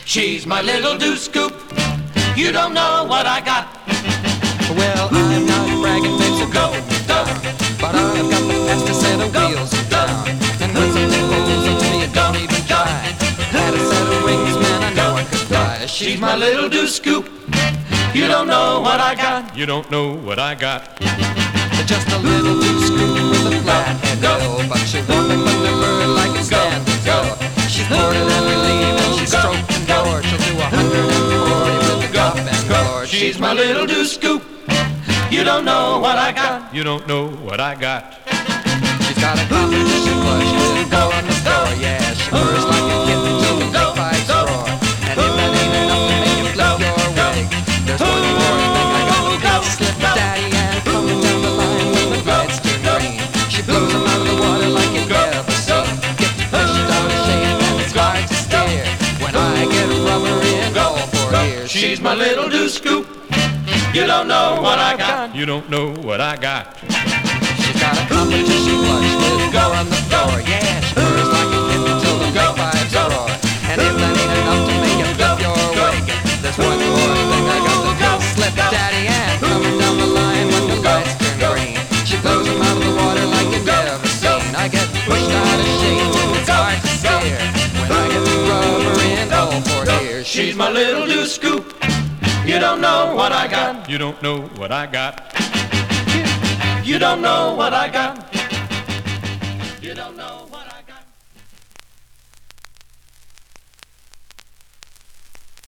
She's my little do-scoop. You don't know what I got. Well, I'm not bragging, babe, so go, Go, but I've got the fastest set of wheels in town. And when something pulls into me, you don't even try. Had a set of wings, man, I know I could fly. she's my little do-scoop. You don't know what I got. You don't know what I got. Just a little too scoop with a flathead bill, but she won't make thunderbird like a standing still. She's boarded every leave and she's stroking door. She'll do 140 with the cup and floor. She's my little do-scoop. You don't know what I got. You don't know what I got. She's got a competition flush with go on the floor. Yeah, she purrs like a kitten till the big pipes roar. And if that ain't enough to make you flip your wig, there's one more thing I got to do. Slip daddy and coming down the line when the lights turn green. She blows them out of the water like you've never seen. Get pushed out of shape and it's hard to steer. When I get a rubber in all 4 years, She's my little do-scoop. You don't know what I got. You don't know what I got. she's got a competition flush with go on the floor. Yeah, she purrs like a kitten till the big pipes roar. And if that ain't enough to make you flip your wig, there's one more thing I got to do. Slip daddy and coming down the line when the lights turn green. She blows them out of the water like you've never seen. I get pushed out of shape and it's hard to steer. When I get the rubber in all 4 years, She's my little do-scoop. You don't know what I got. You don't know what I got. You don't know what I got. You don't know.